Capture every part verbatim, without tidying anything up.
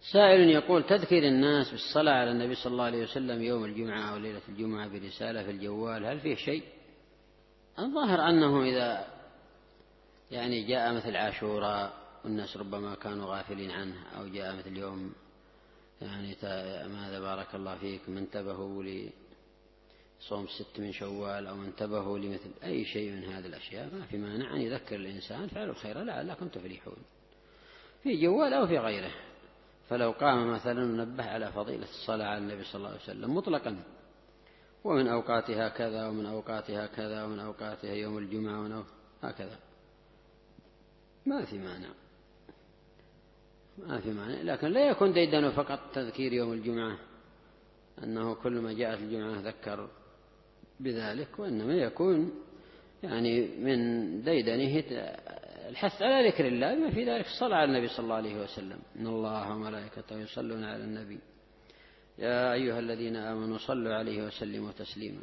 سائل يقول: تذكير الناس بالصلاة على النبي صلى الله عليه وسلم يوم الجمعة أو ليلة الجمعة برسالة في الجوال هل فيه شيء؟ الظاهر أنه إذا يعني جاء مثل عاشوراء والناس ربما كانوا غافلين عنه، أو جاء مثل يوم يعني ماذا بارك الله فيك من انتبهوا لصوم ست من شوال، أو انتبهوا لمثل أي شيء من هذه الأشياء، ما في مانع أن يذكر الإنسان فعل الخير لعلكم تفلحون في جوال أو في غيره. فلو قام مثلا نبه على فضيلة الصلاة على النبي صلى الله عليه وسلم مطلقا، ومن أوقاتها كذا ومن أوقاتها كذا ومن أوقاتها يوم الجمعة ومن هكذا، ما في مانع ما في مانع لكن لا يكون ديدن فقط تذكير يوم الجمعة أنه كل ما جاءت الجمعة ذكر بذلك، وإنما يكون يعني من ديدنه الحث على ذكر الله بما في ذلك الصلاة على النبي صلى الله عليه وسلم: إن الله وملائكته يصلون على النبي يا أيها الذين آمنوا صلوا عليه وسلموا تسليما.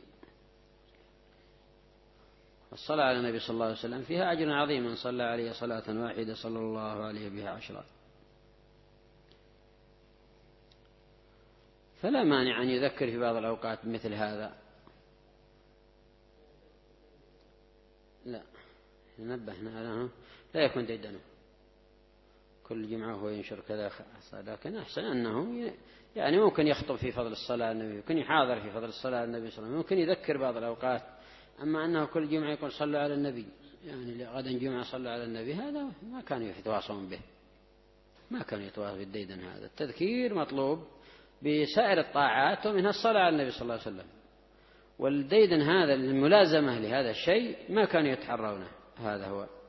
الصلاة على النبي صلى الله عليه وسلم فيها أجر عظيم، من صلى عليه صلاة واحدة صلى الله عليه بها عشرا. فلا مانع أن يذكر في بعض الأوقات مثل هذا. لا نبهنا له لا يكون ديدنه كل جمعة هو ينشر كذا، لكن أحسن أنه يعني ممكن يخطب في فضل الصلاة على النبي، ممكن يحاضر في فضل الصلاة على النبي صلى الله عليه وسلم، ممكن يذكر بعض الأوقات. أما أنه كل جمعة يقول صلوا على النبي، يعني غدا جمعة صلوا على النبي، هذا ما كانوا يتواصون به، ما كانوا يتواصون بالديدن. هذا التذكير مطلوب بسائر الطاعات ومنها الصلاة على النبي صلى الله عليه وسلم، والديدن هذا الملازمة لهذا الشيء ما كانوا يتحرونه. هذا هو.